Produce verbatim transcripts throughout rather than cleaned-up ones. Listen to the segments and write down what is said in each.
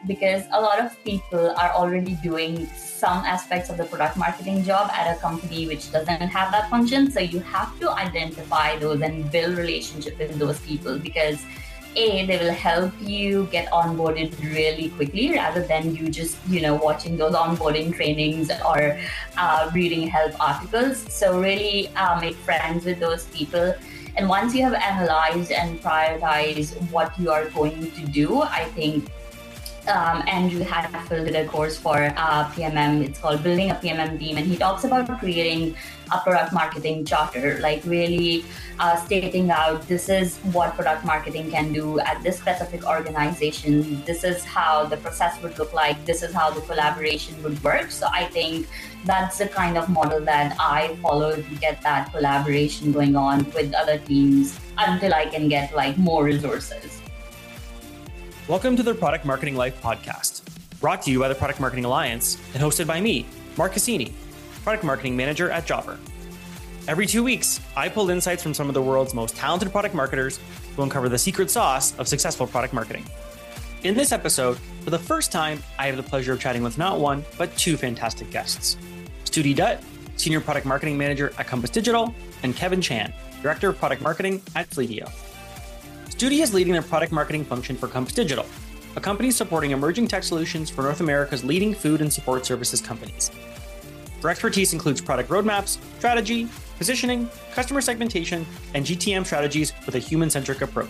because a lot of people are already doing some aspects of the product marketing job at a company which doesn't have that function. So you have to identify those and build relationship with those people, because A, they will help you get onboarded really quickly rather than you just, you know, watching those onboarding trainings or uh, reading help articles. So really uh, make friends with those people. And once you have analyzed and prioritized what you are going to do, I think Um, Andrew Hadfield did a course for uh, P M M. It's called Building a P M M Team. And he talks about creating a product marketing charter, like really uh, stating out this is what product marketing can do at this specific organization. This is how the process would look like. This is how the collaboration would work. So I think that's the kind of model that I follow to get that collaboration going on with other teams until I can get like more resources. Welcome to the Product Marketing Life podcast, brought to you by the Product Marketing Alliance and hosted by me, Mark Cassini, Product Marketing Manager at Jobber. Every two weeks, I pull insights from some of the world's most talented product marketers who uncover the secret sauce of successful product marketing. In this episode, for the first time, I have the pleasure of chatting with not one, but two fantastic guests. Studi Dutt, Senior Product Marketing Manager at Compass Digital, and Kevin Chan, Director of Product Marketing at Fleetio. Studi is leading their product marketing function for Compass Digital, a company supporting emerging tech solutions for North America's leading food and support services companies. Their expertise includes product roadmaps, strategy, positioning, customer segmentation, and G T M strategies with a human-centric approach.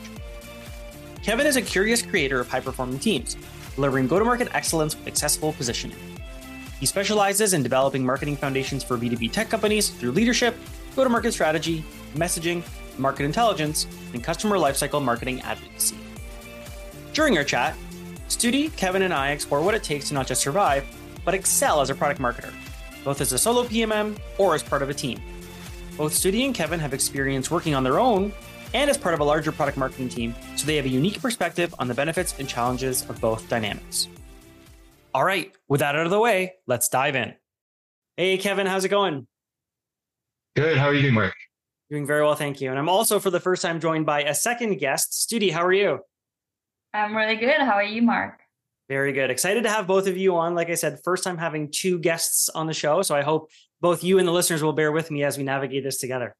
Kevin is a curious creator of high-performing teams, delivering go-to-market excellence with accessible positioning. He specializes in developing marketing foundations for B two B tech companies through leadership, go-to-market strategy, messaging, market intelligence, and customer lifecycle marketing advocacy. During our chat, Studi, Kevin, and I explore what it takes to not just survive, but excel as a product marketer, both as a solo P M M or as part of a team. Both Studi and Kevin have experience working on their own and as part of a larger product marketing team, so they have a unique perspective on the benefits and challenges of both dynamics. All right, with that out of the way, let's dive in. Hey, Kevin, how's it going? Good. How are you doing, Mark? Doing very well, thank you. And I'm also for the first time joined by a second guest. Studi, how are you? I'm really good. How are you, Mark? Very good. Excited to have both of you on. Like I said, first time having two guests on the show. So I hope both you and the listeners will bear with me as we navigate this together.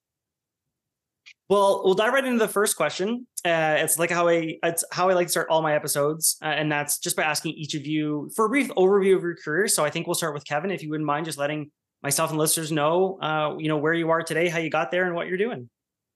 Well, we'll dive right into the first question. Uh, it's like how I it's how I like to start all my episodes. Uh, and that's just by asking each of you for a brief overview of your career. So I think we'll start with Kevin, if you wouldn't mind just letting myself and listeners know, uh, you know, where you are today, how you got there, and what you're doing.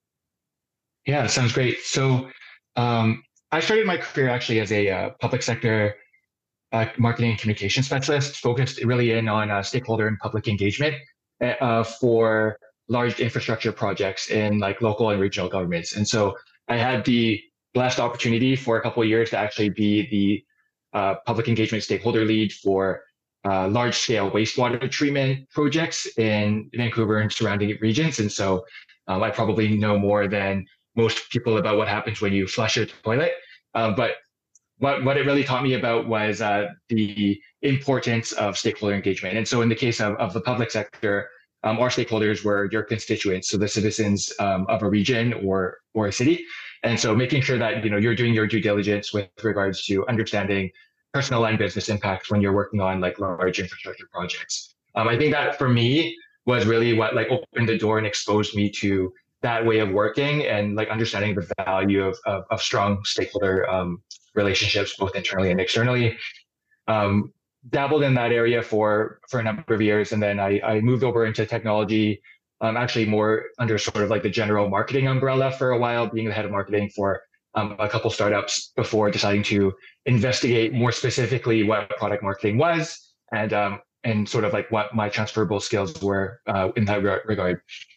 Yeah, sounds great. So um, I started my career actually as a uh, public sector uh, marketing and communication specialist, focused really in on uh, stakeholder and public engagement uh, for large infrastructure projects in like local and regional governments. And so I had the blessed opportunity for a couple of years to actually be the uh, public engagement stakeholder lead for Uh, large-scale wastewater treatment projects in Vancouver and surrounding regions. And so um, I probably know more than most people about what happens when you flush a toilet. Um, but what, what it really taught me about was uh, the importance of stakeholder engagement. And so in the case of, of the public sector, um, our stakeholders were your constituents, so the citizens um, of a region or, or a city. And so making sure that you know you're doing your due diligence with regards to understanding personal and business impact when you're working on like large infrastructure projects. Um, I think that for me was really what like opened the door and exposed me to that way of working and like understanding the value of of, of strong stakeholder um, relationships, both internally and externally. Um, dabbled in that area for for a number of years, and then I, I moved over into technology, um, actually more under sort of like the general marketing umbrella for a while, being the head of marketing for Um, a couple startups before deciding to investigate more specifically what product marketing was and um, and sort of like what my transferable skills were uh, in that re- regard.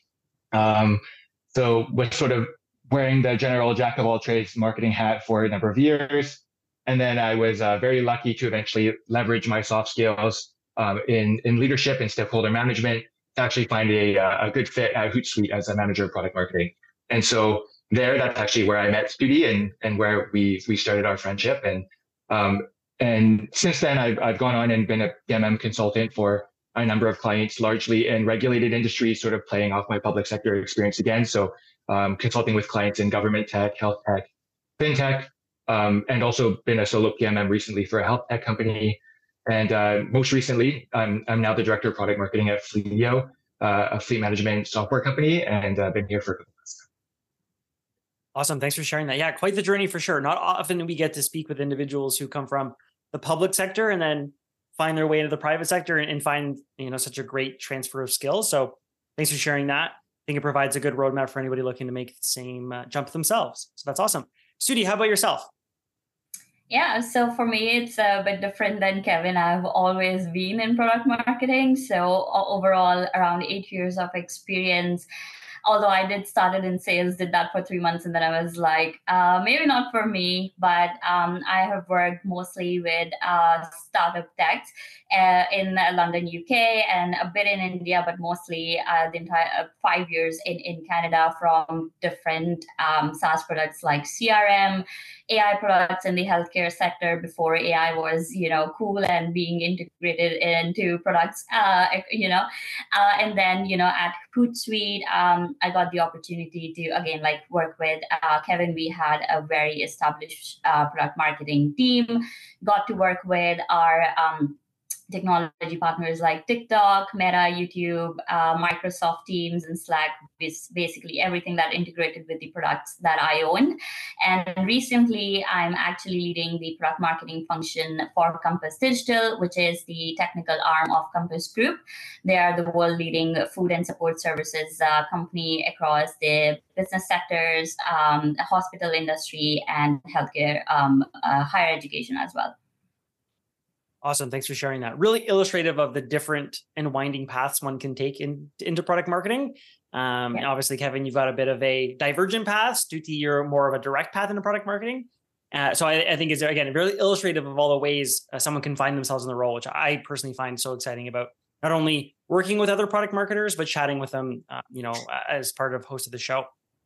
Um, so was sort of wearing the general jack of all trades marketing hat for a number of years. And then I was uh, very lucky to eventually leverage my soft skills um, in, in leadership and stakeholder management to actually find a, a good fit at Hootsuite as a manager of product marketing. And so there, that's actually where I met Studi and and where we we started our friendship. And um and since then, I've I've gone on and been a P M M consultant for a number of clients, largely in regulated industries, sort of playing off my public sector experience again. So um, consulting with clients in government tech, health tech, fintech, um, and also been a solo P M M recently for a health tech company. And uh, most recently, I'm, I'm now the director of product marketing at Fleetio, uh, a fleet management software company, and I've uh, been here for a couple months. Awesome. Thanks for sharing that. Yeah, quite the journey for sure. Not often do we get to speak with individuals who come from the public sector and then find their way into the private sector and, and find, you know, such a great transfer of skills. So thanks for sharing that. I think it provides a good roadmap for anybody looking to make the same uh, jump themselves. So that's awesome. Sudhi, how about yourself? Yeah, so for me, it's a bit different than Kevin. I've always been in product marketing. So overall, around eight years of experience. Although I did started in sales, did that for three months, and then I was like, uh, maybe not for me. But um, I have worked mostly with uh, startup techs uh, in London, U K, and a bit in India, but mostly uh, the entire uh, five years in, in Canada from different um, SaaS products like C R M, A I products in the healthcare sector before A I was, you know, cool and being integrated into products, uh, you know, uh, and then, you know, at Hootsuite, um, I got the opportunity to, again, like work with uh, Kevin. We had a very established uh, product marketing team, got to work with our um, technology partners like TikTok, Meta, YouTube, uh, Microsoft Teams, and Slack, basically everything that integrated with the products that I own. And recently, I'm actually leading the product marketing function for Compass Digital, which is the technical arm of Compass Group. They are the world-leading food and support services uh, company across the business sectors, um, hospital industry, and healthcare, um, uh, higher education as well. Awesome. Thanks for sharing that. Really illustrative of the different and winding paths one can take in, into product marketing. Um, yeah. Obviously, Kevin, you've got a bit of a divergent path due to your more of a direct path into product marketing. Uh, so I, I think is again, really illustrative of all the ways uh, someone can find themselves in the role, which I personally find so exciting about not only working with other product marketers, but chatting with them, uh, you know, as part of host of the show.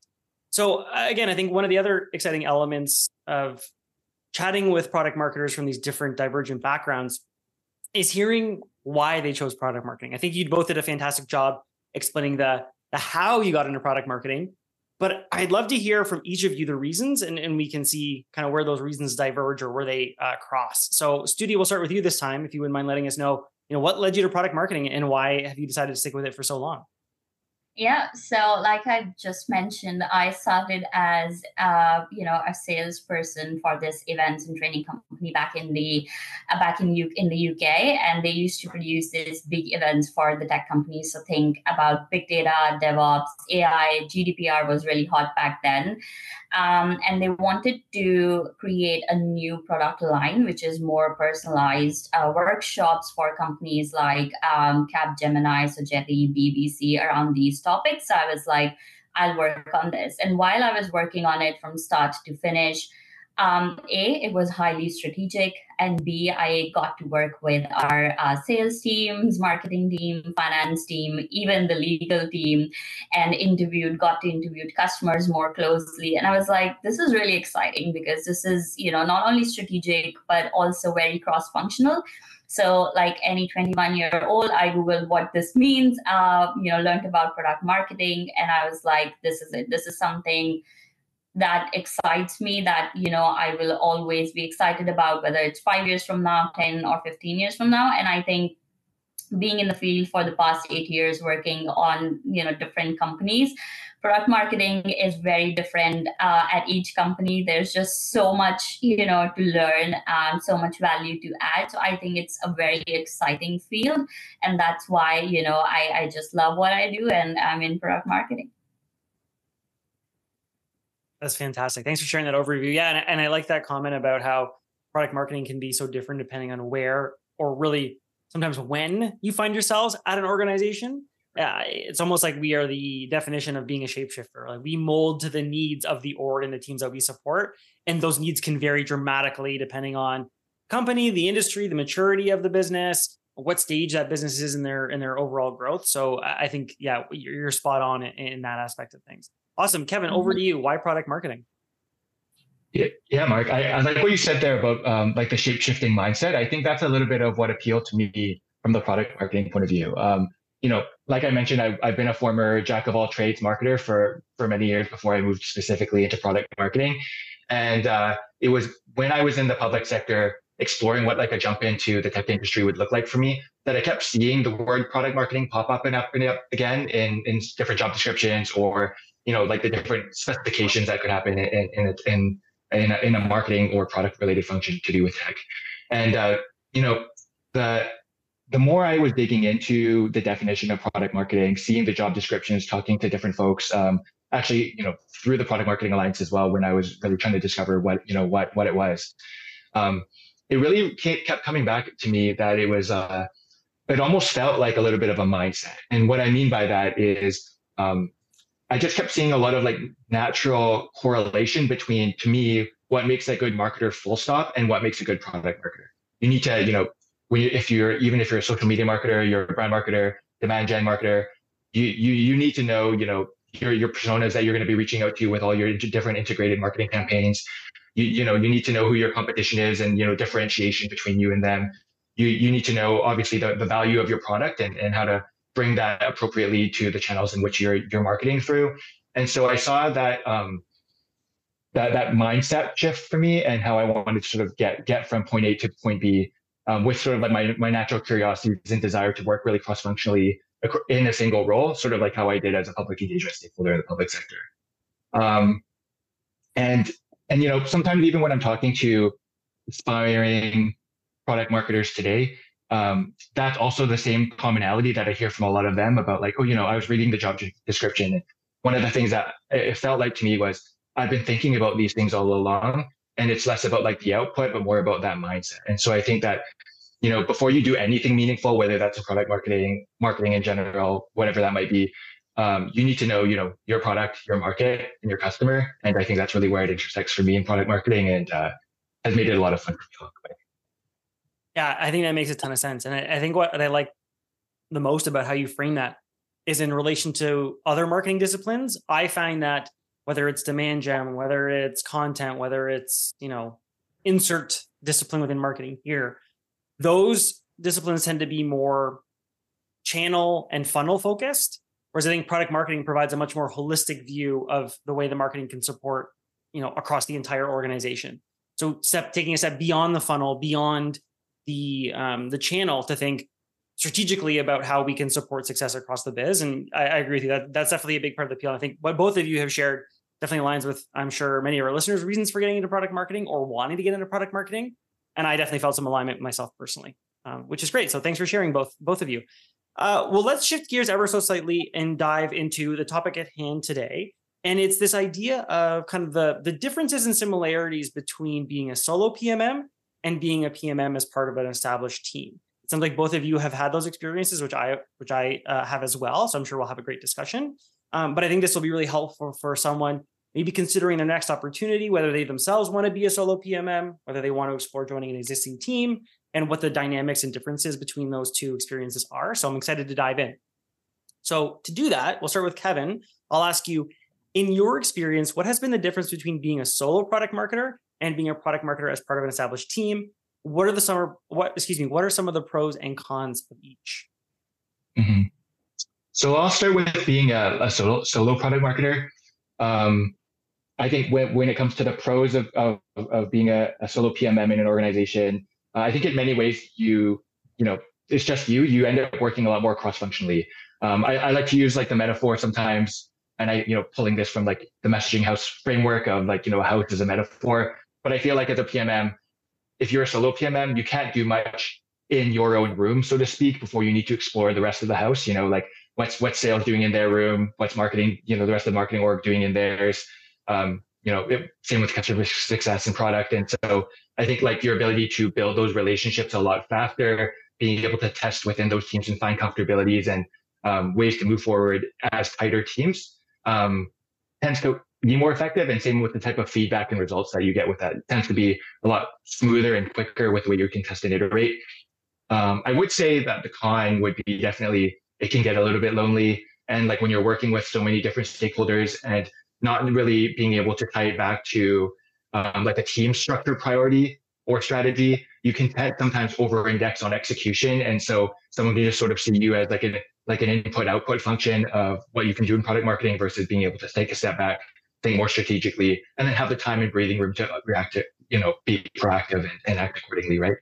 So uh, again, I think one of the other exciting elements of chatting with product marketers from these different divergent backgrounds is hearing why they chose product marketing. I think you both did a fantastic job explaining the, the how you got into product marketing, but I'd love to hear from each of you the reasons, and, and we can see kind of where those reasons diverge or where they uh, cross. So Studi, we'll start with you this time, if you wouldn't mind letting us know, you know, what led you to product marketing and why have you decided to stick with it for so long? Yeah, so like I just mentioned, I started as uh, you know a salesperson for this events and training company back in the uh, back in U- in the U K, and they used to produce these big events for the tech companies. So think about big data, DevOps, A I, G D P R was really hot back then, um, and they wanted to create a new product line which is more personalized uh, workshops for companies like um, Capgemini, Sogeti, B B C around these topics. So I was like, I'll work on this. And while I was working on it from start to finish, um, A, it was highly strategic, and B, I got to work with our uh, sales teams, marketing team, finance team, even the legal team, and interviewed, got to interview customers more closely. And I was like, this is really exciting because this is, you know, not only strategic, but also very cross-functional. So like any twenty-one year old, I Googled what this means, uh, you know, learned about product marketing. And I was like, this is it. This is something that excites me, that, you know, I will always be excited about, whether it's five years from now, ten or fifteen years from now. And I think being in the field for the past eight years, working on, you know, different companies, product marketing is very different uh, at each company. There's just so much, you know, to learn, um, so much value to add. So I think it's a very exciting field. And that's why, you know, I, I just love what I do, and I'm in product marketing. That's fantastic. Thanks for sharing that overview. Yeah, and, and I like that comment about how product marketing can be so different depending on where, or really sometimes when you find yourselves at an organization. Uh, it's almost like we are the definition of being a shapeshifter. Like we mold to the needs of the org and the teams that we support. And those needs can vary dramatically depending on company, the industry, the maturity of the business, what stage that business is in their in their overall growth. So I think, yeah, you're spot on in, in that aspect of things. Awesome. Kevin, over to you. Why product marketing? Yeah, yeah, Mark. I, I like what you said there about um, like the shape-shifting mindset. I think that's a little bit of what appealed to me from the product marketing point of view. Um, you know, like I mentioned, I, I've been a former jack of all trades marketer for for many years before I moved specifically into product marketing. And uh, it was when I was in the public sector exploring what like a jump into the tech industry would look like for me that I kept seeing the word product marketing pop up and up and up again in, in different job descriptions, or, you know, like the different specifications that could happen in, in, in, in, a, in a marketing or product related function to do with tech. And, uh, you know, the, the more I was digging into the definition of product marketing, seeing the job descriptions, talking to different folks, um, actually, you know, through the Product Marketing Alliance as well, when I was really trying to discover what, you know, what, what it was, um, it really kept coming back to me that it was, uh, it almost felt like a little bit of a mindset. And what I mean by that is, um, I just kept seeing a lot of like natural correlation between, to me, what makes a good marketer full stop and what makes a good product marketer. You need to, you know, when you, if you're, even if you're a social media marketer, you're a brand marketer, demand gen marketer, you, you, you need to know, you know, your, your personas that you're going to be reaching out to with all your different integrated marketing campaigns. You, you know, you need to know who your competition is and, you know, differentiation between you and them. You, you need to know, obviously, the, the value of your product and, and how to bring that appropriately to the channels in which you're, you're marketing through. And so I saw that, um, that, that mindset shift for me and how I wanted to sort of get, get from point A to point B, um, with sort of like my, my natural curiosity and desire to work really cross-functionally in a single role, sort of like how I did as a public engagement stakeholder in the public sector. Um, and, and, you know, sometimes even when I'm talking to aspiring product marketers today, um, that's also the same commonality that I hear from a lot of them about like, oh, you know, I was reading the job description. And one of the things that it felt like to me was I've been thinking about these things all along, and it's less about like the output, but more about that mindset. And so I think that, you know, before you do anything meaningful, whether that's a product marketing, marketing in general, whatever that might be, um, you need to know, you know, your product, your market, and your customer. And I think that's really where it intersects for me in product marketing, and uh, has made it a lot of fun for me along the way. Yeah, I think that makes a ton of sense. And I, I think what I like the most about how you frame that is in relation to other marketing disciplines. I find that whether it's demand gen, whether it's content, whether it's, you know, insert discipline within marketing here, those disciplines tend to be more channel and funnel focused. Whereas I think product marketing provides a much more holistic view of the way the marketing can support, you know, across the entire organization. So step taking a step beyond the funnel, beyond the um, the channel, to think strategically about how we can support success across the biz. And I, I agree with you. That that's definitely a big part of the appeal. I think what both of you have shared definitely aligns with, I'm sure, many of our listeners' reasons for getting into product marketing or wanting to get into product marketing. And I definitely felt some alignment myself personally, um, which is great. So thanks for sharing, both both of you. Uh, well, let's shift gears ever so slightly and dive into the topic at hand today. And it's this idea of kind of the, the differences and similarities between being a solo P M M and being a P M M as part of an established team. It sounds like both of you have had those experiences, which I which I uh, have as well. So I'm sure we'll have a great discussion. Um, but I think this will be really helpful for someone maybe considering their next opportunity, whether they themselves want to be a solo P M M, whether they want to explore joining an existing team, and what the dynamics and differences between those two experiences are. So I'm excited to dive in. So to do that, we'll start with Kevin. I'll ask you, in your experience, what has been the difference between being a solo product marketer and being a product marketer as part of an established team? What are the some what excuse me, what are some of the pros and cons of each? Mm-hmm. So I'll start with being a, a solo solo product marketer. Um, I think when, when it comes to the pros of, of, of being a, a solo P M M in an organization, uh, I think in many ways you, you know, it's just you, you end up working a lot more cross-functionally. Um, I, I like to use like the metaphor sometimes, and I, you know, pulling this from like the messaging house framework of like, you know, a house is a metaphor, but I feel like as a P M M, if you're a solo P M M, you can't do much in your own room, so to speak, before you need to explore the rest of the house. You know, like what's, what's sales doing in their room, what's marketing, you know, the rest of the marketing org doing in theirs. Um, you know, it, same with customer success and product. And so I think like your ability to build those relationships a lot faster, being able to test within those teams and find comfortabilities and um, ways to move forward as tighter teams um, tends to be more effective. And same with the type of feedback and results that you get with that. It tends to be a lot smoother and quicker with the way you can test and iterate. Um, I would say that the con would be definitely, it can get a little bit lonely. And like when you're working with so many different stakeholders and not really being able to tie it back to um, like a team structure priority or strategy, you can sometimes over-index on execution. And so someone can just sort of see you as like an, like an input-output function of what you can do in product marketing versus being able to take a step back, think more strategically, and then have the time and breathing room to react to, you know, be proactive and, and act accordingly, right?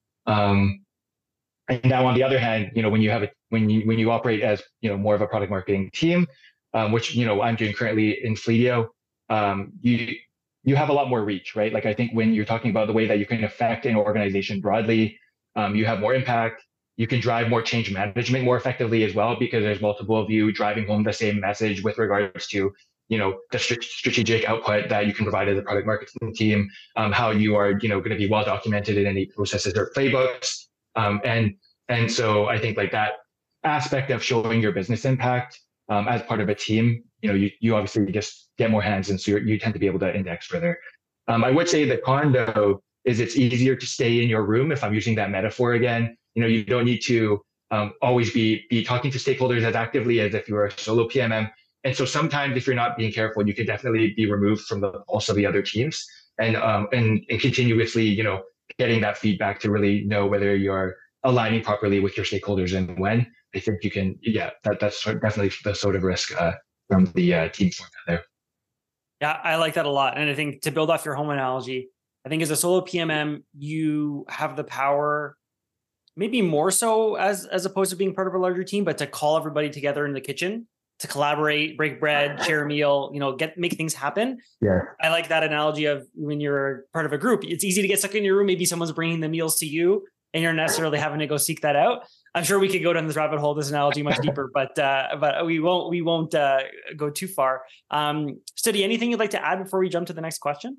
Um, and now on the other hand, you know, when you have a, when you when you operate as, you know, more of a product marketing team, um, which, you know, I'm doing currently in Fleetio, um, you you have a lot more reach, right? Like I think when you're talking about the way that you can affect an organization broadly, um, you have more impact. You can drive more change management more effectively as well, because there's multiple of you driving home the same message with regards to, you know, the st- strategic output that you can provide as a product marketing team, um, how you are, you know, going to be well documented in any processes or playbooks. Um, and, and so I think like that aspect of showing your business impact um, as part of a team, you know, you, you obviously just get more hands, and so you're, you tend to be able to index further. Um, I would say the con though is it's easier to stay in your room, if I'm using that metaphor again. You know, you don't need to um, always be be talking to stakeholders as actively as if you were a solo P M M. And so sometimes if you're not being careful, you could definitely be removed from the pulse of the other teams, and um, and, and continuously, you know, getting that feedback to really know whether you're aligning properly with your stakeholders and when. I think you can, yeah, that that's definitely the sort of risk uh, from the uh, team format there. Yeah, I like that a lot. And I think to build off your home analogy, I think as a solo P M M, you have the power, maybe more so as as opposed to being part of a larger team, but to call everybody together in the kitchen to collaborate, break bread, share a meal, you know, get make things happen. Yeah, I like that analogy of when you're part of a group. It's easy to get stuck in your room. Maybe someone's bringing the meals to you, and you're not necessarily having to go seek that out. I'm sure we could go down this rabbit hole, this analogy much deeper, but uh, but we won't we won't uh, go too far. Um, Studi, anything you'd like to add before we jump to the next question?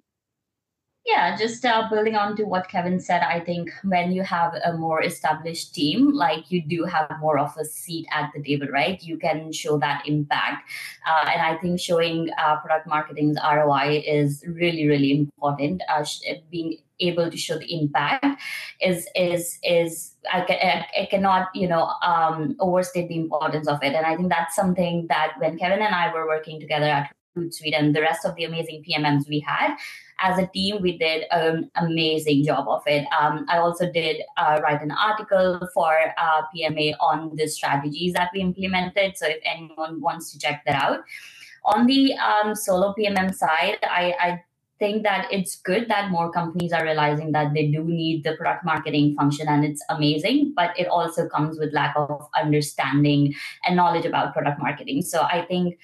Yeah, just uh, building on to what Kevin said, I think when you have a more established team, like you do have more of a seat at the table, right? You can show that impact. Uh, and I think showing uh, product marketing's R O I is really, really important. Uh, being able to show the impact is, is, is I, can, I cannot, you know, um, overstate the importance of it. And I think that's something that when Kevin and I were working together at Hootsuite and the rest of the amazing P M Ms we had, as a team, we did an amazing job of it. Um, I also did uh, write an article for uh, P M A on the strategies that we implemented. So if anyone wants to check that out. On the um, solo P M M side, I, I think that it's good that more companies are realizing that they do need the product marketing function, and it's amazing, but it also comes with lack of understanding and knowledge about product marketing. So I think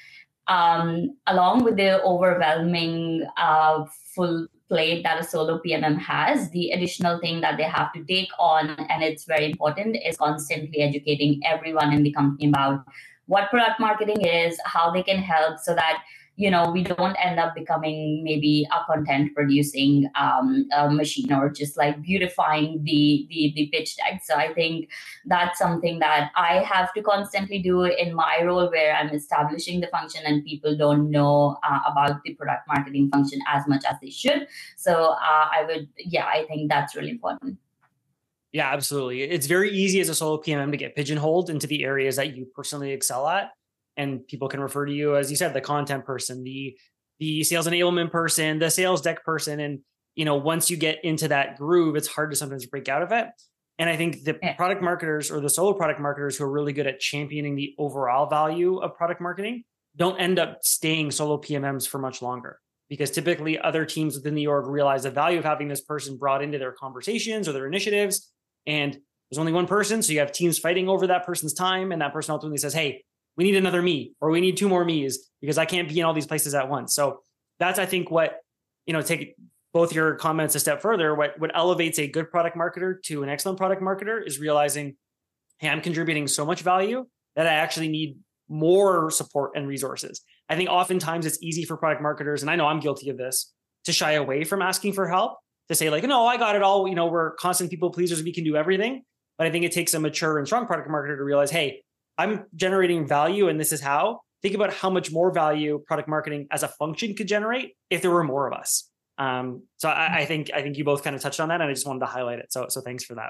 Um, along with the overwhelming uh, full plate that a solo P M M has, the additional thing that they have to take on, and it's very important, is constantly educating everyone in the company about what product marketing is, how they can help, so that, you know, we don't end up becoming maybe a content producing um, a machine, or just like beautifying the, the the pitch deck. So I think that's something that I have to constantly do in my role, where I'm establishing the function and people don't know uh, about the product marketing function as much as they should. So uh, I would, yeah, I think that's really important. Yeah, absolutely. It's very easy as a solo P M M to get pigeonholed into the areas that you personally excel at. And people can refer to you, as you said, the content person, the the sales enablement person, the sales deck person. And, you know, once you get into that groove, it's hard to sometimes break out of it. And I think the yeah. product marketers or the solo product marketers who are really good at championing the overall value of product marketing don't end up staying solo P M Ms for much longer, because typically other teams within the org realize the value of having this person brought into their conversations or their initiatives. And there's only one person. So you have teams fighting over that person's time. And that person ultimately says, hey, we need another me, or we need two more me's, because I can't be in all these places at once. So that's, I think, what, you know, take both your comments a step further. What, what elevates a good product marketer to an excellent product marketer is realizing, hey, I'm contributing so much value that I actually need more support and resources. I think oftentimes it's easy for product marketers, and I know I'm guilty of this, to shy away from asking for help, to say like, no, I got it all. You know, we're constant people pleasers. We can do everything. But I think it takes a mature and strong product marketer to realize, hey, I'm generating value, and this is how. Think about how much more value product marketing as a function could generate if there were more of us. Um, so I, I think I think you both kind of touched on that, and I just wanted to highlight it. So so thanks for that.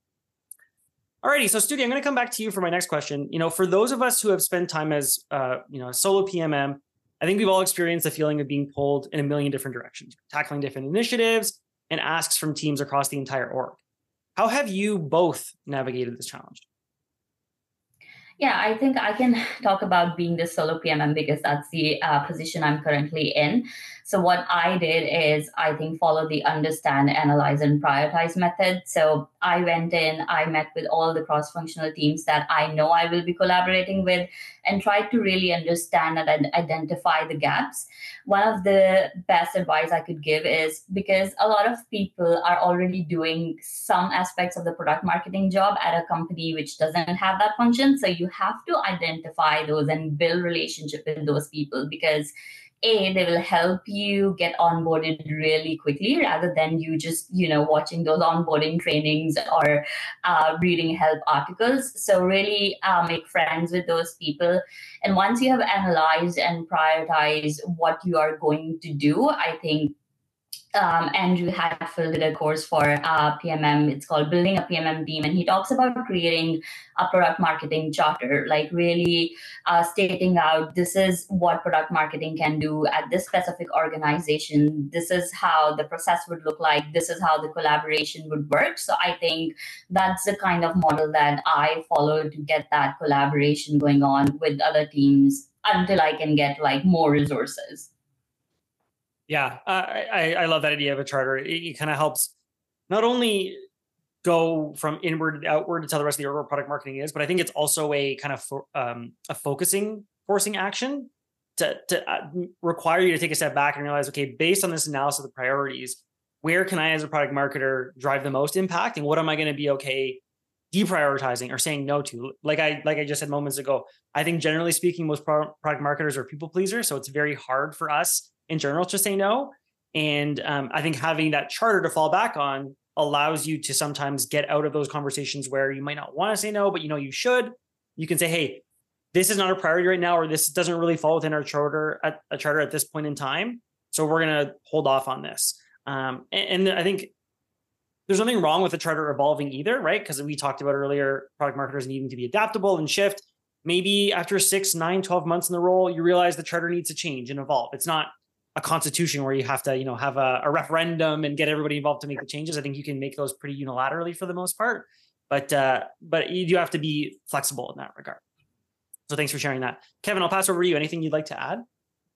Alrighty, so Studi, I'm going to come back to you for my next question. You know, for those of us who have spent time as uh, you know, a solo P M M, I think we've all experienced the feeling of being pulled in a million different directions, tackling different initiatives and asks from teams across the entire org. How have you both navigated this challenge? Yeah, I think I can talk about being the solo P M M because that's the uh, position I'm currently in. So what I did is I think follow the understand, analyze, and prioritize method. So I went in, I met with all the cross-functional teams that I know I will be collaborating with, and tried to really understand and identify the gaps. One of the best advice I could give is because a lot of people are already doing some aspects of the product marketing job at a company which doesn't have that function. So you have to identify those and build relationship with those people because a they will help you get onboarded really quickly rather than you just you know watching those onboarding trainings or uh, reading help articles. So really uh, make friends with those people, and once you have analyzed and prioritized what you are going to do, I think um, Andrew Hadfield did a course for uh, P M M. It's called Building a P M M Team. And he talks about creating a product marketing charter, like really uh, stating out this is what product marketing can do at this specific organization. This is how the process would look like. This is how the collaboration would work. So I think that's the kind of model that I follow to get that collaboration going on with other teams until I can get like more resources. Yeah, uh, I, I love that idea of a charter. It, it kind of helps not only go from inward to outward to tell the rest of the org what product marketing is, but I think it's also a kind of for, um, a focusing, forcing action to, to uh, require you to take a step back and realize, okay, based on this analysis of the priorities, where can I as a product marketer drive the most impact, and what am I going to be okay deprioritizing or saying no to? Like I like I just said moments ago, I think generally speaking, most pro- product marketers are people pleasers, so it's very hard for us in general to say no. And um, I think having that charter to fall back on allows you to sometimes get out of those conversations where you might not want to say no, but you know you should. You can say, hey, this is not a priority right now, or this doesn't really fall within our charter at a charter at this point in time. So we're going to hold off on this. Um, and, and I think there's nothing wrong with the charter evolving either, right? Because we talked about earlier, product marketers needing to be adaptable and shift. Maybe after six, nine, twelve months in the role, you realize the charter needs to change and evolve. It's not a constitution where you have to, you know, have a, a referendum and get everybody involved to make the changes. I think you can make those pretty unilaterally for the most part, but uh, but you do have to be flexible in that regard. So thanks for sharing that. Kevin, I'll pass over to you. Anything you'd like to add?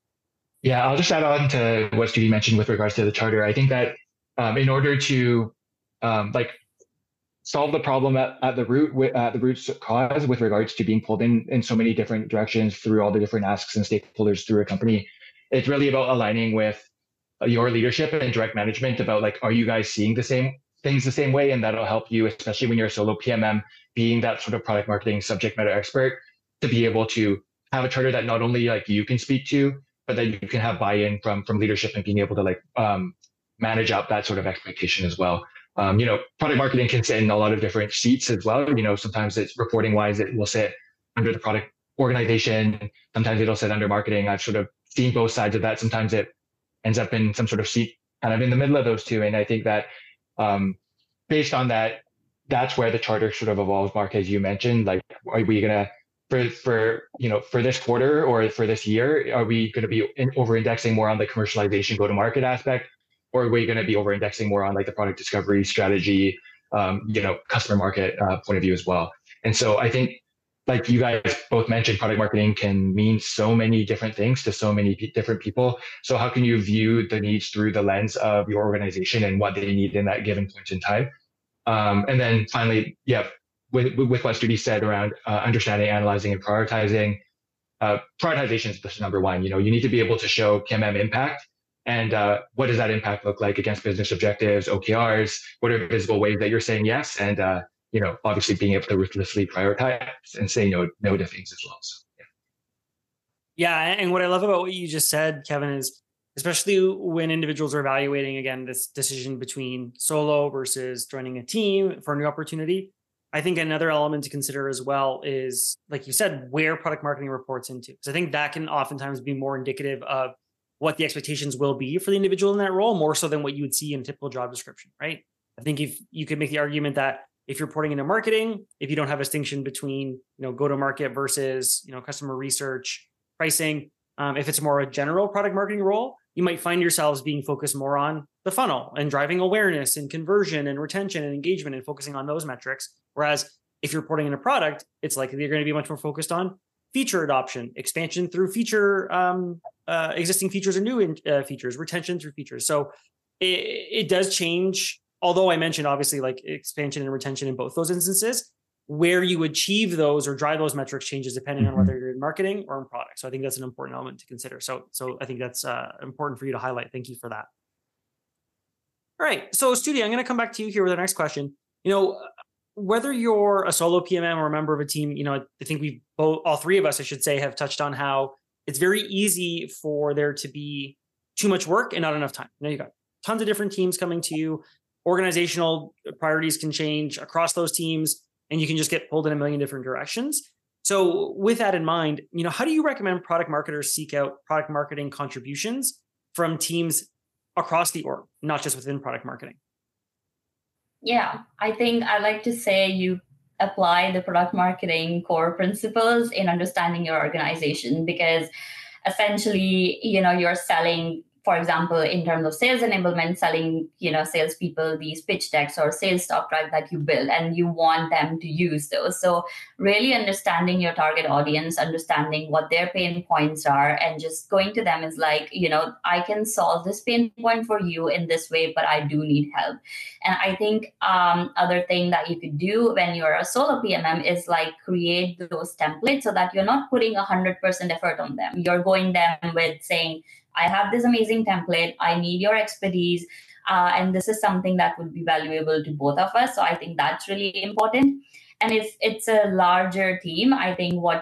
Yeah, I'll just add on to what Judy mentioned with regards to the charter. I think that um, in order to um, like solve the problem at, at the root, at the root cause with regards to being pulled in in so many different directions through all the different asks and stakeholders through a company, it's really about aligning with your leadership and direct management about like, are you guys seeing the same things the same way? And that'll help you, especially when you're a solo P M M, being that sort of product marketing subject matter expert, to be able to have a charter that not only like you can speak to, but that you can have buy-in from from leadership and being able to like um, manage out that sort of expectation as well. Um, you know, product marketing can sit in a lot of different seats as well. You know, sometimes it's reporting wise, it will sit under the product organization. Sometimes it'll sit under marketing. I've sort of seen both sides of that. Sometimes it ends up in some sort of seat kind of in the middle of those two. And I think that um, based on that, that's where the charter sort of evolves, Mark, as you mentioned. Like, are we going to, for, for, you know, for this quarter or for this year, are we going to be in, over-indexing more on the commercialization go-to-market aspect? Or are we going to be over-indexing more on like the product discovery strategy, um, you know, customer market uh, point of view as well? And so I think, like you guys both mentioned, product marketing can mean so many different things to so many p- different people. So how can you view the needs through the lens of your organization and what they need in that given point in time? Um, and then finally, yeah, with, with what Judy said around uh, understanding, analyzing, and prioritizing, uh, prioritization is the number one. You know, you need to be able to show P M M impact. And uh, what does that impact look like against business objectives, O K Rs? What are visible ways that you're saying yes? And uh, you know, obviously being able to ruthlessly prioritize and say no, no to things as well. So, yeah. Yeah. And what I love about what you just said, Kevin, is especially when individuals are evaluating, again, this decision between solo versus joining a team for a new opportunity, I think another element to consider as well is, like you said, where product marketing reports into. Because I think that can oftentimes be more indicative of what the expectations will be for the individual in that role, more so than what you would see in a typical job description, right? I think if you could make the argument that if you're reporting into marketing, if you don't have a distinction between, you know, go-to-market versus, you know, customer research, pricing, um, if it's more a general product marketing role, you might find yourselves being focused more on the funnel and driving awareness and conversion and retention and engagement and focusing on those metrics. Whereas If you're reporting in a product, it's likely you're going to be much more focused on feature adoption, expansion through feature, um, uh, existing features and new in, uh, features, retention through features. So it, it does change. Although I mentioned obviously like expansion and retention in both those instances, where you achieve those or drive those metrics changes depending mm-hmm. on whether you're in marketing or in product. So I think that's an important element to consider. So, so I think that's uh, important for you to highlight. Thank you for that. All right. So Studi, I'm going to come back to you here with our next question. You know, whether you're a solo P M M or a member of a team, you know, I think we both, all three of us, I should say, have touched on how it's very easy for there to be too much work and not enough time. You know, you got tons of different teams coming to you. Organizational priorities can change across those teams, and you can just get pulled in a million different directions. So with that in mind, you know, how do you recommend product marketers seek out product marketing contributions from teams across the org, not just within product marketing? Yeah, I think I like to say you apply the product marketing core principles in understanding your organization, because essentially, you know, you're selling, for example, in terms of sales enablement, selling, you know, salespeople these pitch decks or sales stock drive that you build, and you want them to use those. So really understanding your target audience, understanding what their pain points are, and just going to them is like, you know, I can solve this pain point for you in this way, but I do need help. And I think um, other thing that you could do when you're a solo P M M is like create those templates so that you're not putting one hundred percent effort on them. You're going them with saying, I have this amazing template. I need your expertise. Uh, and this is something that would be valuable to both of us. So I think that's really important. And if it's a larger team, I think what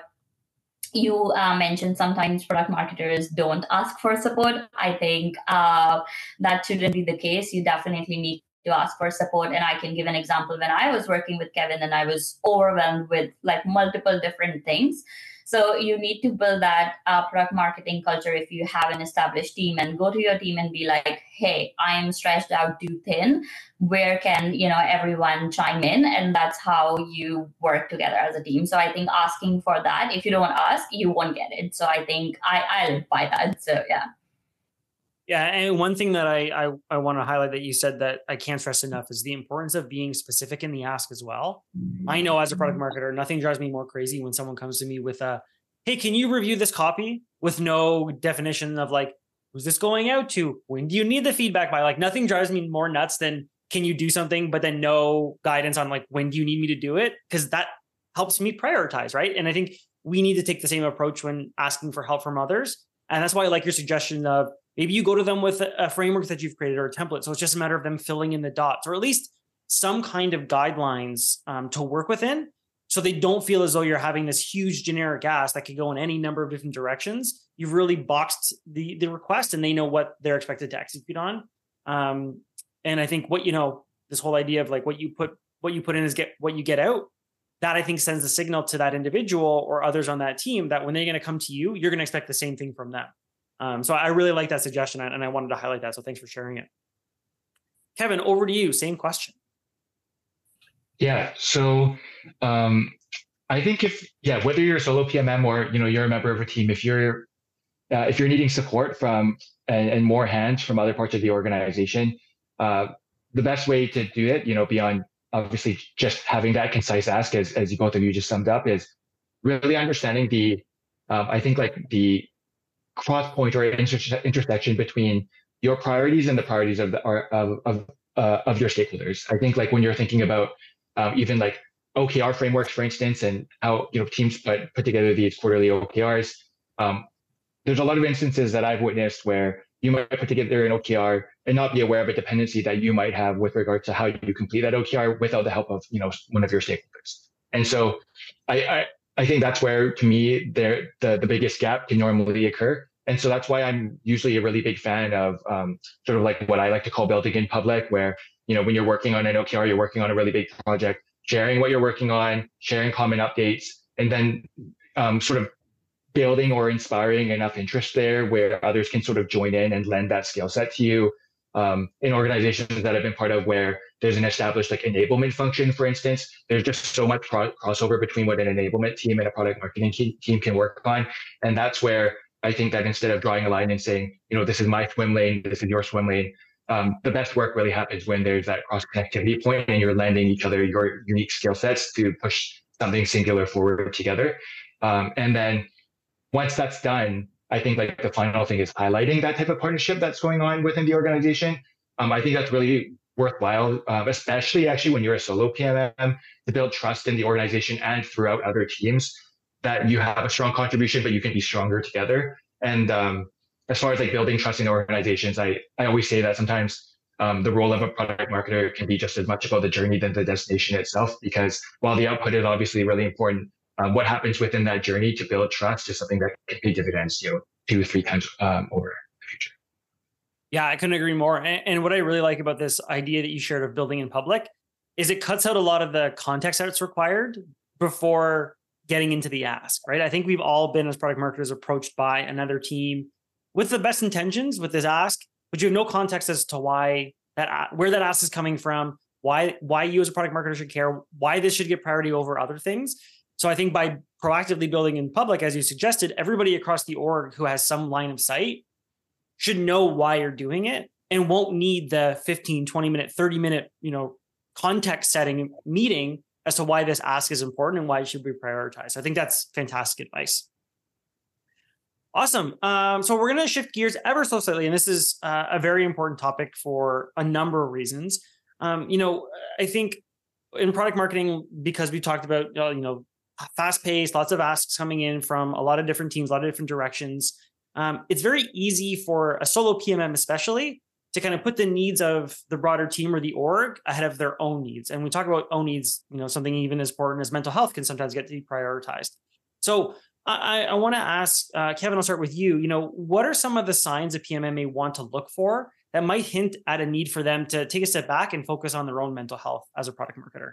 you uh, mentioned, sometimes product marketers don't ask for support. I think uh, that shouldn't be the case. You definitely need to ask for support. And I can give an example. When I was working with Kevin and I was overwhelmed with like multiple different things. So you need to build that uh, product marketing culture if you have an established team, and go to your team and be like, hey, I am stretched out too thin. Where can, you know, everyone chime in? And that's how you work together as a team. So I think asking for that, if you don't ask, you won't get it. So I think I, I live by that. So yeah. Yeah, and one thing that I, I I want to highlight that you said that I can't stress enough is the importance of being specific in the ask as well. I know as a product marketer, nothing drives me more crazy when someone comes to me with a, hey, can you review this copy, with no definition of like, who's this going out to? When do you need the feedback by? Like, nothing drives me more nuts than can you do something, but then no guidance on like, when do you need me to do it? Because that helps me prioritize, right? And I think we need to take the same approach when asking for help from others. And that's why I like your suggestion of, maybe you go to them with a framework that you've created or a template. So it's just a matter of them filling in the dots, or at least some kind of guidelines um, to work within, so they don't feel as though you're having this huge generic ask that could go in any number of different directions. You've really boxed the, the request, and they know what they're expected to execute on. Um, and I think what, you know, this whole idea of like what you put, what you put in is get what you get out. That I think sends a signal to that individual or others on that team that when they're going to come to you, you're going to expect the same thing from them. Um, so I really like that suggestion, and I wanted to highlight that. So thanks for sharing it. Kevin, over to you. Same question. Yeah. So um, I think if, yeah, whether you're a solo P M M or, you know, you're a member of a team, if you're, uh, if you're needing support from and, and more hands from other parts of the organization, uh, the best way to do it, you know, beyond obviously just having that concise ask, as, as you both of you just summed up, is really understanding the, um, I think like the cross point or inter- intersection between your priorities and the priorities of the of of uh, of your stakeholders. I think like when you're thinking about um, even like O K R frameworks, for instance, and how, you know, teams put put together these quarterly O K Rs. Um, there's a lot of instances that I've witnessed where you might put together an O K R and not be aware of a dependency that you might have with regard to how you complete that O K R without the help of, you know, one of your stakeholders. And so I. I I think that's where, to me, there the, the biggest gap can normally occur. And so that's why I'm usually a really big fan of um, sort of like what I like to call building in public, where, you know, when you're working on an O K R, you're working on a really big project, sharing what you're working on, sharing common updates, and then um, sort of building or inspiring enough interest there where others can sort of join in and lend that skill set to you. Um, in organizations that I've been part of where there's an established like enablement function, for instance, there's just so much pro- crossover between what an enablement team and a product marketing key- team can work on. And that's where I think that instead of drawing a line and saying, you know, this is my swim lane, this is your swim lane, um, the best work really happens when there's that cross connectivity point and you're lending each other your unique skill sets to push something singular forward together. Um, and then once that's done, I think like the final thing is highlighting that type of partnership that's going on within the organization. Um, I think that's really worthwhile, uh, especially actually when you're a solo P M M, to build trust in the organization and throughout other teams that you have a strong contribution, but you can be stronger together. And um, as far as like building trust in organizations, I, I always say that sometimes um, the role of a product marketer can be just as much about the journey than the destination itself, because while the output is obviously really important, um, what happens within that journey to build trust is something that can pay dividends, you know, two or three times um, over the future. Yeah, I couldn't agree more. And, and what I really like about this idea that you shared of building in public is it cuts out a lot of the context that's required before getting into the ask, right? I think we've all been as product marketers approached by another team with the best intentions with this ask, but you have no context as to why that, where that ask is coming from, why, why you as a product marketer should care, why this should get priority over other things. So I think by proactively building in public, as you suggested, everybody across the org who has some line of sight should know why you're doing it and won't need the fifteen, twenty minute, thirty minute, you know, context setting meeting as to why this ask is important and why it should be prioritized. I think that's fantastic advice. Awesome. Um, so we're going to shift gears ever so slightly, and this is uh, a very important topic for a number of reasons. Um, you know, I think in product marketing, because we talked about, uh, you know, fast paced, lots of asks coming in from a lot of different teams, a lot of different directions. Um, it's very easy for a solo P M M, especially, to kind of put the needs of the broader team or the org ahead of their own needs. And we talk about own needs, you know, something even as important as mental health can sometimes get deprioritized. So I, I want to ask, uh, Kevin, I'll start with you. You know, what are some of the signs a P M M may want to look for that might hint at a need for them to take a step back and focus on their own mental health as a product marketer?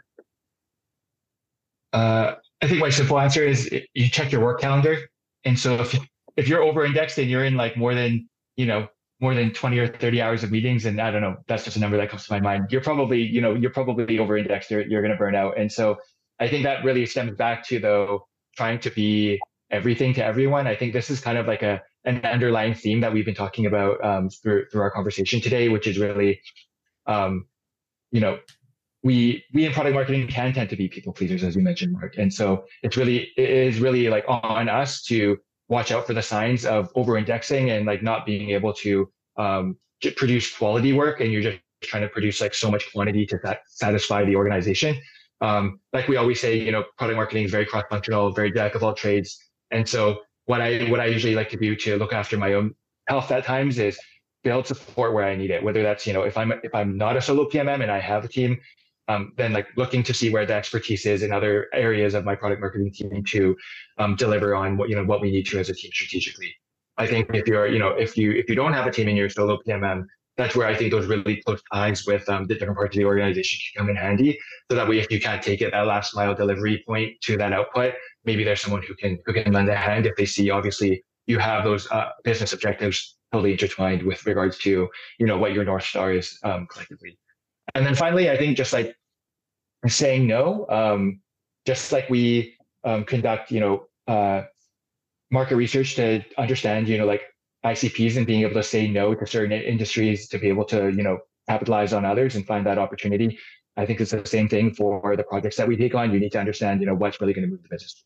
Uh, I think my simple answer is you check your work calendar. And so if if you're over indexed and you're in like more than, you know, more than twenty or thirty hours of meetings, and I don't know, that's just a number that comes to my mind, you're probably, you know, you're probably over indexed, you're, you're going to burn out. And so I think that really stems back to, though, trying to be everything to everyone. I think this is kind of like a an underlying theme that we've been talking about um, through, through our conversation today, which is really, um, you know, we we in product marketing can tend to be people pleasers, as you mentioned, Mark. And so it's really, it is really like on us to watch out for the signs of over-indexing and like not being able to um, produce quality work, and you're just trying to produce like so much quantity to that satisfy the organization. Um, like we always say, you know, product marketing is very cross-functional, very jack of all trades. And so what I what I usually like to do to look after my own health at times is build support where I need it. Whether that's, you know, if I'm if I'm not a solo P M M and I have a team, Um, then like looking to see where the expertise is in other areas of my product marketing team to um, deliver on what, you know, what we need to as a team strategically. I think if you're, you know, if you if you don't have a team and you're solo P M M, that's where I think those really close ties with um, the different parts of the organization can come in handy. So that way, if you can't take it that last mile delivery point to that output, maybe there's someone who can who can lend a hand if they see obviously you have those uh, business objectives totally intertwined with regards to, you know, what your North Star is um, collectively. And then finally, I think just like saying no, um, just like we um, conduct, you know, uh, market research to understand, you know, like I C Ps and being able to say no to certain industries to be able to, you know, capitalize on others and find that opportunity. I think it's the same thing for the projects that we take on. You need to understand, you know, what's really going to move the business.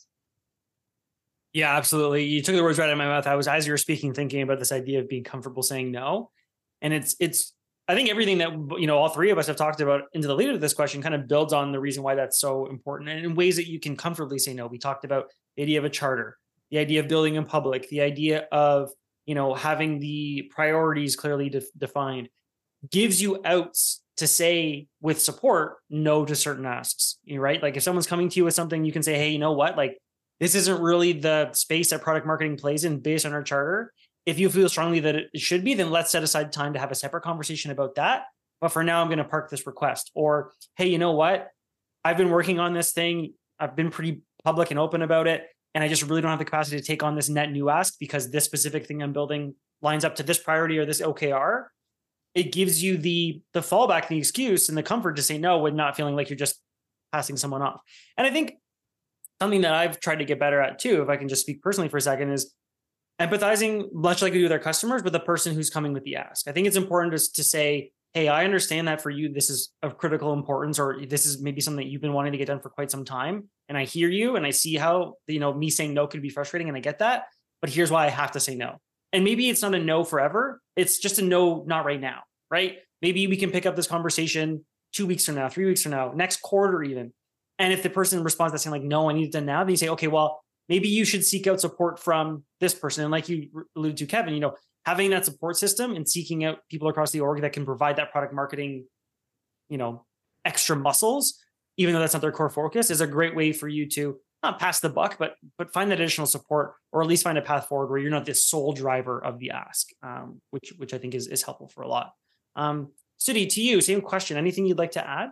Yeah, absolutely. You took the words right out of my mouth. I was, as you were speaking, thinking about this idea of being comfortable saying no. And it's, it's, I think everything that, you know, all three of us have talked about into the lead of this question kind of builds on the reason why that's so important, and in ways that you can comfortably say no. We talked about the idea of a charter, the idea of building in public, the idea of, you know, having the priorities clearly de- defined, gives you outs to say with support no to certain asks, right? Like if someone's coming to you with something, you can say, hey, you know what, like this isn't really the space that product marketing plays in based on our charter. If you feel strongly that it should be, then let's set aside time to have a separate conversation about that. But for now, I'm going to park this request. Or, hey, you know what? I've been working on this thing. I've been pretty public and open about it. And I just really don't have the capacity to take on this net new ask because this specific thing I'm building lines up to this priority or this O K R. It gives you the, the fallback, the excuse and the comfort to say no with not feeling like you're just passing someone off. And I think something that I've tried to get better at too, if I can just speak personally for a second, is empathizing much like we do with our customers, but the person who's coming with the ask. I think it's important to, to say, hey, I understand that for you, this is of critical importance, or this is maybe something that you've been wanting to get done for quite some time. And I hear you and I see how, you know, me saying no could be frustrating, and I get that, but here's why I have to say no. And maybe it's not a no forever. It's just a no, not right now, right? Maybe we can pick up this conversation two weeks from now, three weeks from now, next quarter even. And if the person responds to saying like, no, I need it done now, then you say, okay, well, maybe you should seek out support from this person. And like you alluded to, Kevin, you know, having that support system and seeking out people across the org that can provide that product marketing, you know, extra muscles, even though that's not their core focus, is a great way for you to not pass the buck, but but find that additional support, or at least find a path forward where you're not the sole driver of the ask, um, which which I think is is helpful for a lot. Um, Sudhi, to you, same question. Anything you'd like to add?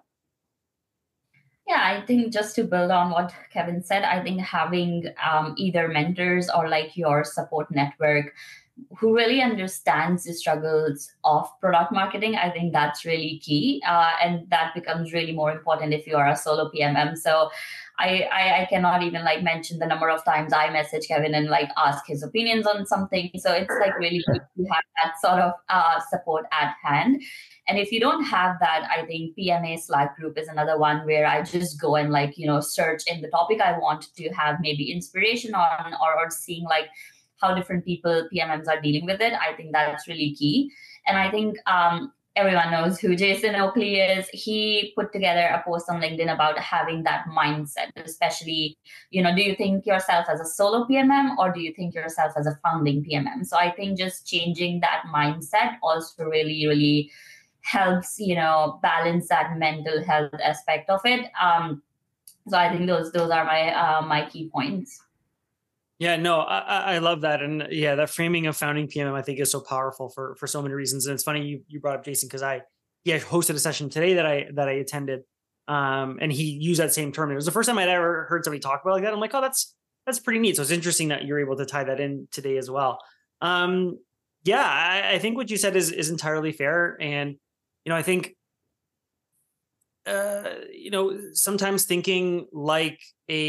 Yeah, I think just to build on what Kevin said, I think having um, either mentors or like your support network who really understands the struggles of product marketing, I think that's really key. Uh, and that becomes really more important if you are a solo P M M. So I, I, I cannot even like mention the number of times I message Kevin and like ask his opinions on something. So it's like really good to have that sort of uh, support at hand. And if you don't have that, I think P M A Slack group is another one where I just go and like, you know, search in the topic I want to have maybe inspiration on, or, or seeing like how different people, P M Ms are dealing with it. I think that's really key. And I think um, everyone knows who Jason Oakley is. He put together a post on LinkedIn about having that mindset, especially, you know, do you think yourself as a solo P M M or do you think yourself as a founding P M M? So I think just changing that mindset also really, really helps, you know, balance that mental health aspect of it. Um, so I think those those are my uh, my key points. Yeah, no, I, I love that. And yeah, that framing of founding P M M, I think, is so powerful for, for so many reasons. And it's funny you, you brought up Jason, because I yeah, hosted a session today that I that I attended. Um, and he used that same term. It was the first time I'd ever heard somebody talk about it like that. I'm like, oh, that's that's pretty neat. So it's interesting that you're able to tie that in today as well. Um, yeah, I, I think what you said is is entirely fair. And, you know, I think uh, you know, sometimes thinking like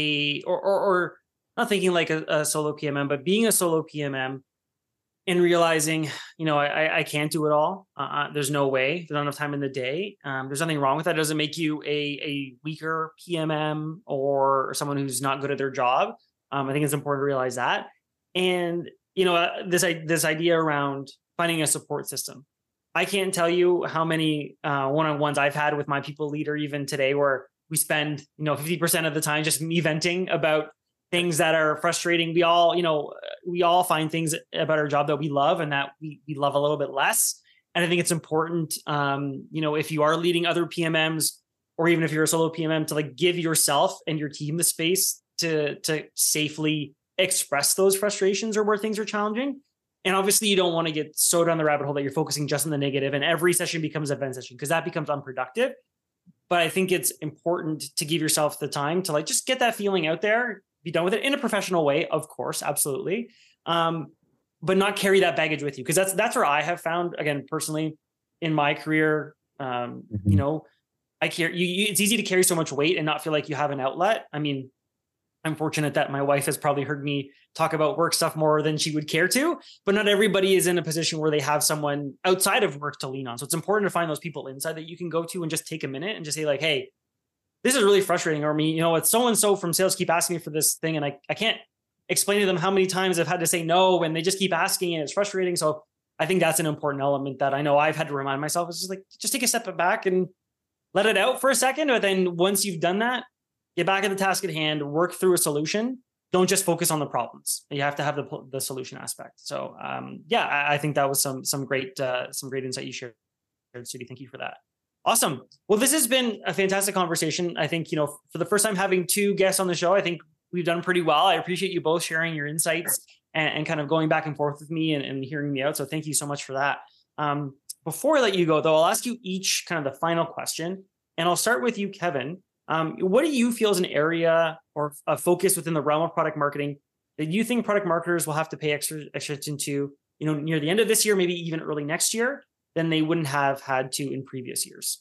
a or or, or not thinking like a, a solo P M M, but being a solo P M M and realizing, you know, I, I can't do it all. Uh, there's no way. There's not enough time in the day. Um, there's nothing wrong with that. It doesn't make you a, a weaker P M M or someone who's not good at their job. Um, I think it's important to realize that. And, you know, uh, this, this idea around finding a support system. I can't tell you how many uh, one-on-ones I've had with my people leader even today, where we spend, you know, fifty percent of the time just me venting about things that are frustrating. We all, you know, we all find things about our job that we love and that we, we love a little bit less. And I think it's important, um, you know, if you are leading other P M Ms, or even if you're a solo P M M, to like give yourself and your team the space to, to safely express those frustrations or where things are challenging. And obviously you don't want to get so down the rabbit hole that you're focusing just on the negative and every session becomes a vent session, because that becomes unproductive. But I think it's important to give yourself the time to like, just get that feeling out there, be done with it in a professional way, of course, absolutely. Um, but not carry that baggage with you. Because that's that's where I have found, again, personally, in my career, um, mm-hmm. you know, I care. You, you, it's easy to carry so much weight and not feel like you have an outlet. I mean, I'm fortunate that my wife has probably heard me talk about work stuff more than she would care to. But not everybody is in a position where they have someone outside of work to lean on. So it's important to find those people inside that you can go to and just take a minute and just say like, hey, this is really frustrating. Or me, you know, it's so-and-so from sales keep asking me for this thing. And I, I can't explain to them how many times I've had to say no, and they just keep asking and it's frustrating. So I think that's an important element that I know I've had to remind myself. It's just like, just take a step back and let it out for a second. But then once you've done that, get back at the task at hand, work through a solution. Don't just focus on the problems. You have to have the, the solution aspect. So um, yeah, I, I think that was some, some great, uh, some great insight you shared, Sudhi. Thank you for that. Awesome. Well, this has been a fantastic conversation. I think, you know, for the first time having two guests on the show, I think we've done pretty well. I appreciate you both sharing your insights and, and kind of going back and forth with me and, and hearing me out. So thank you so much for that. Um, before I let you go, though, I'll ask you each kind of the final question, and I'll start with you, Kevin. Um, what do you feel is an area or a focus within the realm of product marketing that you think product marketers will have to pay extra, extra attention to, you know, near the end of this year, maybe even early next year, than they wouldn't have had to in previous years?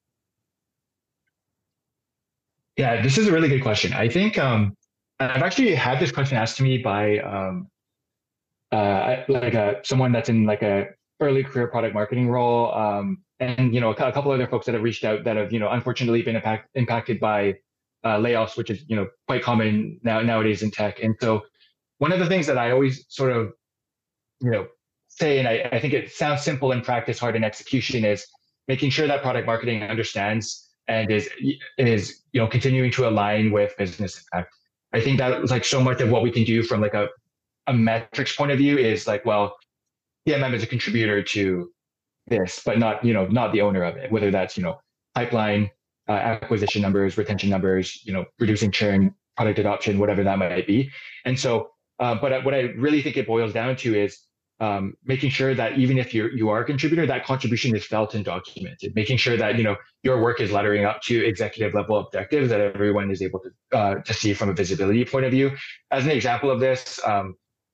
Yeah, this is a really good question. I think um, I've actually had this question asked to me by um, uh, like a someone that's in like a early career product marketing role, um, and you know a, a couple other folks that have reached out that have you know unfortunately been impact, impacted by uh, layoffs, which is you know quite common now nowadays in tech. And so one of the things that I always sort of you know say, and I, I think it sounds simple in practice, hard in execution, is making sure that product marketing understands and is is you know continuing to align with business impact. I think that was like so much of what we can do from like a a metrics point of view is like, well, P M M is a contributor to this, but not, you know, not the owner of it, whether that's, you know, pipeline, uh, acquisition numbers, retention numbers, you know, reducing churn, product adoption, whatever that might be. And so, uh, but what I really think it boils down to is um, making sure that even if you're, you are a contributor, that contribution is felt and documented, making sure that, you know, your work is laddering up to executive level objectives that everyone is able to, uh, to see from a visibility point of view. As an example of this, um,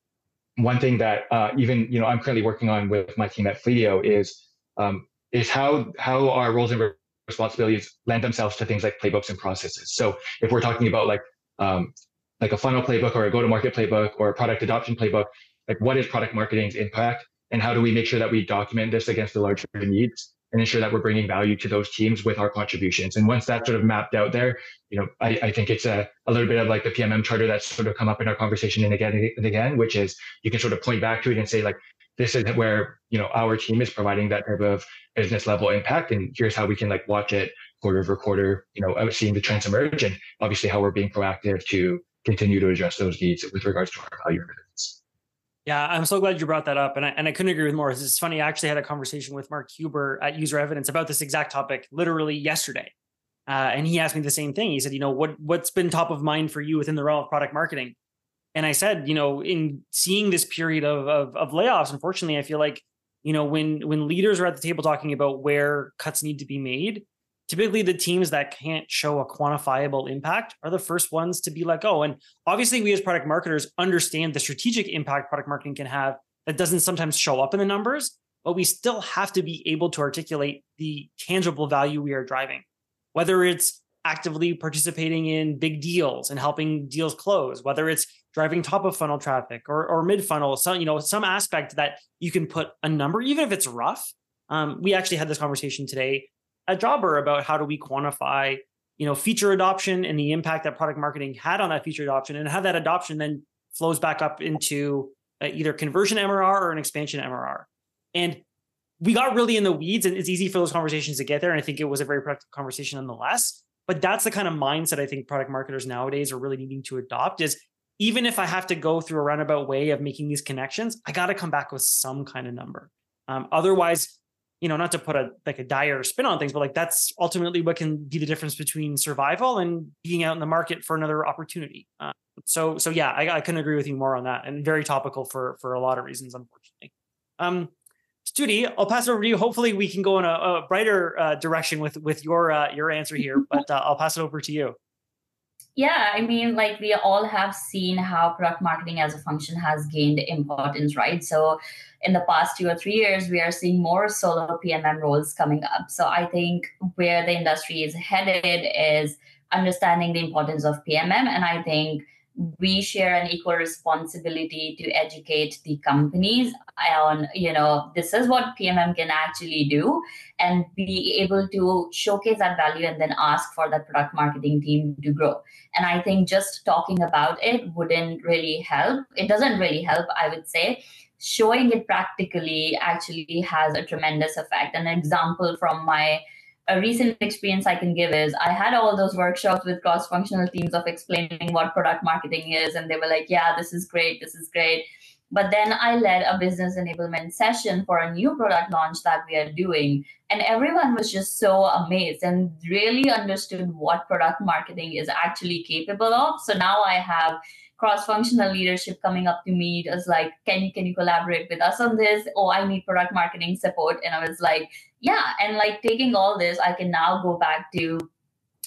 one thing that uh, even you know I'm currently working on with my team at Fleetio is um, is how how our roles and responsibilities lend themselves to things like playbooks and processes. So if we're talking about like um, like a funnel playbook or a go-to-market playbook or a product adoption playbook, like what is product marketing's impact and how do we make sure that we document this against the larger needs and ensure that we're bringing value to those teams with our contributions. And once that's sort of mapped out there, you know, I, I think it's a, a little bit of like the P M M charter that's sort of come up in our conversation and again and again, which is you can sort of point back to it and say like, this is where, you know, our team is providing that type of business level impact. And here's how we can like watch it quarter over quarter, you know, seeing the trends emerge and obviously how we're being proactive to continue to address those needs with regards to our value business. Yeah, I'm so glad you brought that up. And I, and I couldn't agree with more. It's funny. I actually had a conversation with Mark Huber at User Evidence about this exact topic literally yesterday. Uh, and he asked me the same thing. He said, you know, what, what's been top of mind for you within the realm of product marketing? And I said, you know, in seeing this period of, of, of layoffs, unfortunately, I feel like, you know, when, when leaders are at the table talking about where cuts need to be made, typically the teams that can't show a quantifiable impact are the first ones to be let go. And obviously we as product marketers understand the strategic impact product marketing can have that doesn't sometimes show up in the numbers, but we still have to be able to articulate the tangible value we are driving, whether it's actively participating in big deals and helping deals close, whether it's driving top of funnel traffic or, or mid funnel, some, you know, some aspect that you can put a number, even if it's rough. Um, we actually had this conversation today at Jobber about how do we quantify, you know, feature adoption and the impact that product marketing had on that feature adoption and how that adoption then flows back up into uh, either conversion M R R or an expansion M R R. And we got really in the weeds and it's easy for those conversations to get there. And I think it was a very productive conversation nonetheless, but that's the kind of mindset I think product marketers nowadays are really needing to adopt is even if I have to go through a roundabout way of making these connections, I got to come back with some kind of number. Um, otherwise, you know, not to put a like a dire spin on things, but like that's ultimately what can be the difference between survival and being out in the market for another opportunity. Uh, so, so yeah, I, I couldn't agree with you more on that, and very topical for for a lot of reasons, unfortunately. Um, Studi, I'll pass it over to you. Hopefully, we can go in a, a brighter uh, direction with with your uh, your answer here, but uh, I'll pass it over to you. Yeah, I mean, like we all have seen how product marketing as a function has gained importance, right? So in the past two or three years, we are seeing more solo P M M roles coming up. So I think where the industry is headed is understanding the importance of P M M. And I think we share an equal responsibility to educate the companies on, you know, this is what P M M can actually do and be able to showcase that value and then ask for that product marketing team to grow. And I think just talking about it wouldn't really help. It doesn't really help, I would say. Showing it practically actually has a tremendous effect. An example from my a recent experience I can give is I had all those workshops with cross-functional teams of explaining what product marketing is. And they were like, yeah, this is great. This is great. But then I led a business enablement session for a new product launch that we are doing. And everyone was just so amazed and really understood what product marketing is actually capable of. So now I have cross-functional leadership coming up to me. It was like, can you, can you collaborate with us on this? Oh, I need product marketing support. And I was like, yeah. And like taking all this, I can now go back to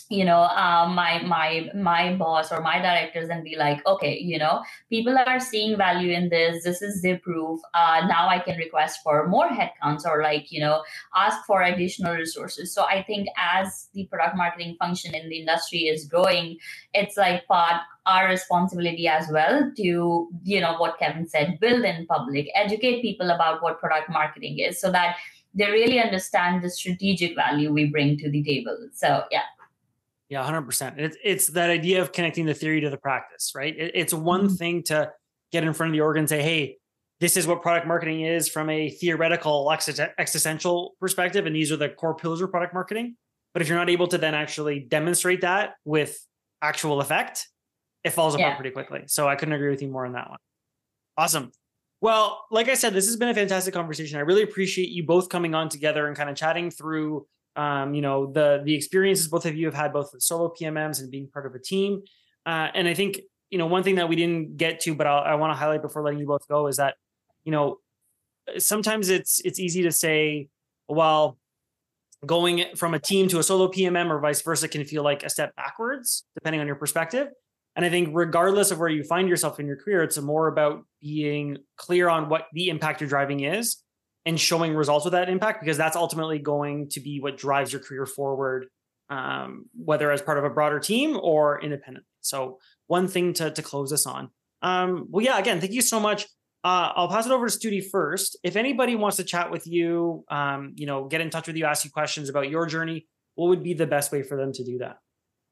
you know, uh, my my my boss or my directors and be like, okay, you know, people are seeing value in this. This is the proof. Uh, now I can request for more headcounts or like, you know, ask for additional resources. So I think as the product marketing function in the industry is growing, it's like part our responsibility as well to, you know, what Kevin said, build in public, educate people about what product marketing is so that they really understand the strategic value we bring to the table. So yeah. Yeah, one hundred percent. It's, it's that idea of connecting the theory to the practice, right? It, it's one mm-hmm. thing to get in front of the org and say, hey, this is what product marketing is from a theoretical existential perspective, and these are the core pillars of product marketing. But if you're not able to then actually demonstrate that with actual effect, it falls apart yeah. pretty quickly. So I couldn't agree with you more on that one. Awesome. Well, like I said, this has been a fantastic conversation. I really appreciate you both coming on together and kind of chatting through Um, you know, the the experiences both of you have had, both with solo P M Ms and being part of a team. Uh, and I think, you know, one thing that we didn't get to, but I'll, I want to highlight before letting you both go is that, you know, sometimes it's it's easy to say, well, going from a team to a solo P M M or vice versa can feel like a step backwards, depending on your perspective. And I think regardless of where you find yourself in your career, it's more about being clear on what the impact you're driving is and showing results with that impact, because that's ultimately going to be what drives your career forward, um, whether as part of a broader team or independently. So one thing to, to close us on. Um, well, yeah, again, thank you so much. Uh, I'll pass it over to Studi first. If anybody wants to chat with you, um, you know, get in touch with you, ask you questions about your journey, what would be the best way for them to do that?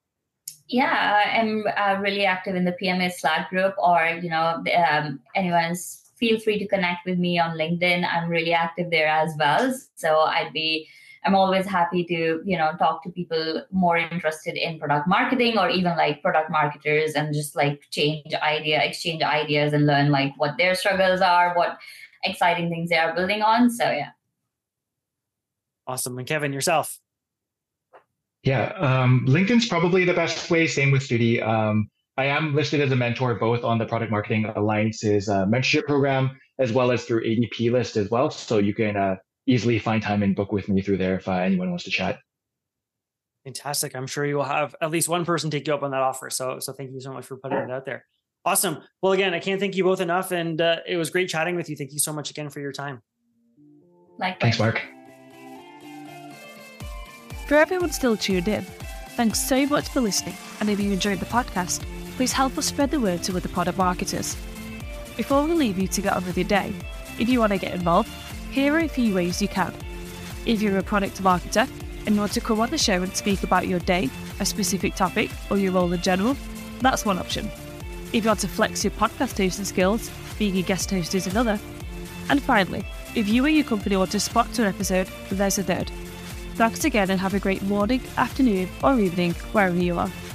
Yeah, I'm uh, really active in the P M A Slack group, or, you know, um, anyone's feel free to connect with me on LinkedIn. I'm really active there as well. So I'd be, I'm always happy to, you know, talk to people more interested in product marketing or even like product marketers, and just like change idea, exchange ideas and learn like what their struggles are, what exciting things they are building on. So yeah. Awesome. And Kevin, yourself? Yeah, um, LinkedIn's probably the best way. Same with Studi. Um, I am listed as a mentor both on the Product Marketing Alliance's uh, mentorship program, as well as through A D P list as well. So you can uh, easily find time and book with me through there if uh, anyone wants to chat. Fantastic. I'm sure you will have at least one person take you up on that offer. So, so thank you so much for putting it out there. Awesome. Well, again, I can't thank you both enough. And uh, it was great chatting with you. Thank you so much again for your time. Likewise. Thanks, Mark. For everyone still tuned in, thanks so much for listening. And if you enjoyed the podcast, please help us spread the word to other product marketers. Before we leave you to get on with your day, if you want to get involved, here are a few ways you can. If you're a product marketer and want to come on the show and speak about your day, a specific topic, or your role in general, that's one option. If you want to flex your podcast hosting skills, being a guest host is another. And finally, if you or your company want to sponsor an episode, there's a third. Thanks again and have a great morning, afternoon, or evening, wherever you are.